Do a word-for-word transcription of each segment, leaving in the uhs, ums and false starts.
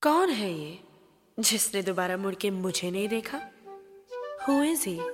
कौन है ये जिसने दोबारा मुड़ के मुझे नहीं देखा? Who is he?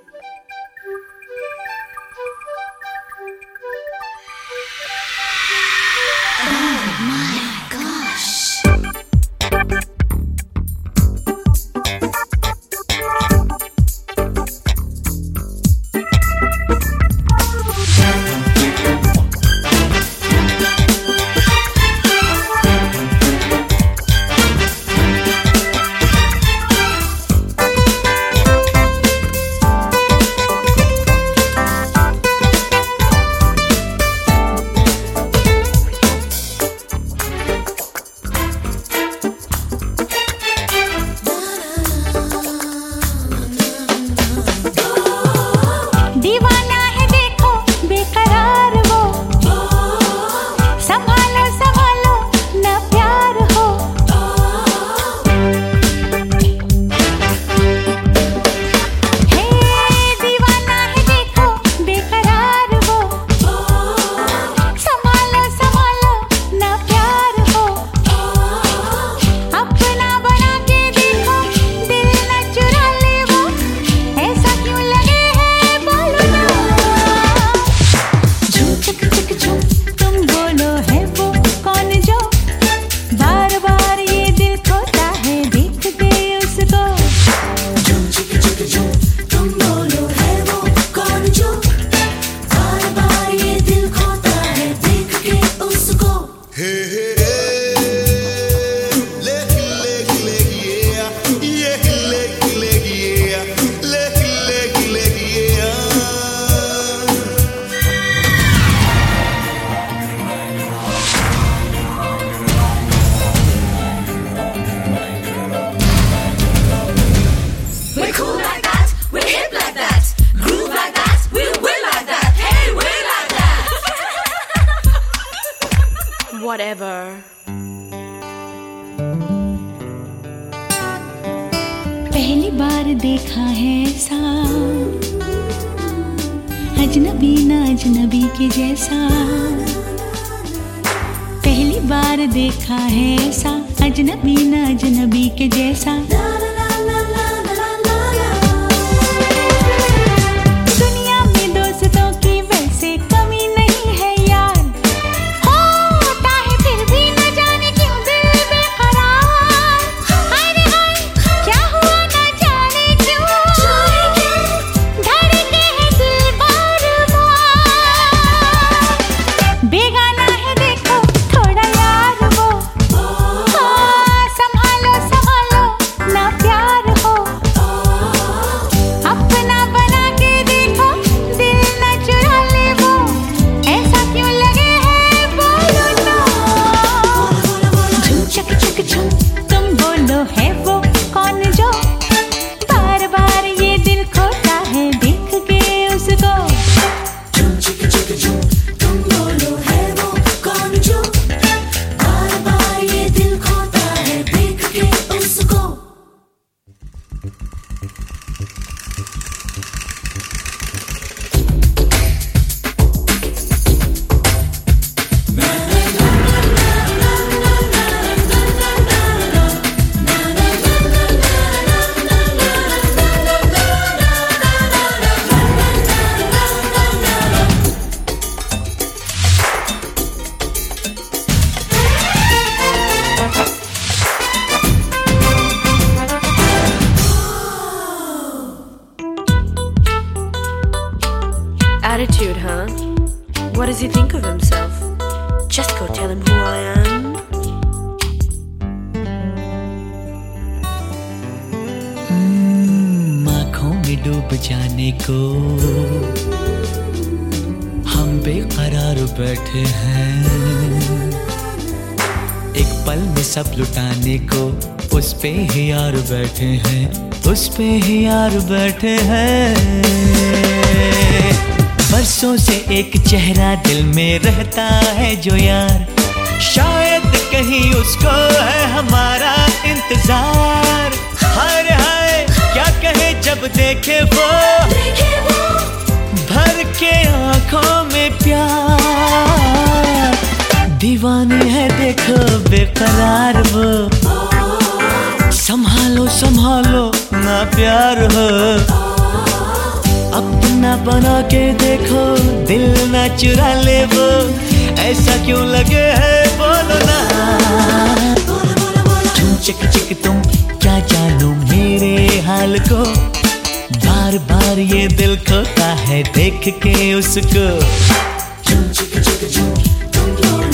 Whatever. पहली बार देखा है ऐसा अजनबी ना अजनबी के जैसा। पहली बार देखा है ऐसा अजनबी ना अजनबी के जैसा। दुनिया में दोस्तों की वैसे कमी नहीं है यार। Attitude, huh? What does he think of himself? Just go tell him who I am. आँखों में डूब जाने को हम बेकरार बैठे हैं। एक पल में सब लुटाने को उस पे ही यार बैठे हैं, उस पे ही यार बैठे हैं। बरसों से एक चेहरा दिल में रहता है जो यार, शायद कहीं उसको है हमारा इंतजार। हाय हाय क्या कहे जब देखे वो, भर के आंखों में प्यार। दीवानी है देखो बेकरार वो। प्यार हो। अपना बना के देखो, दिल ना चुरा ले वो, ऐसा क्यों लगे है बोलो ना। तुम चिक चिक तुम क्या जानो मेरे हाल को, बार बार ये दिल खोता है देख के उसको। चुम चिक चिक चुम तुम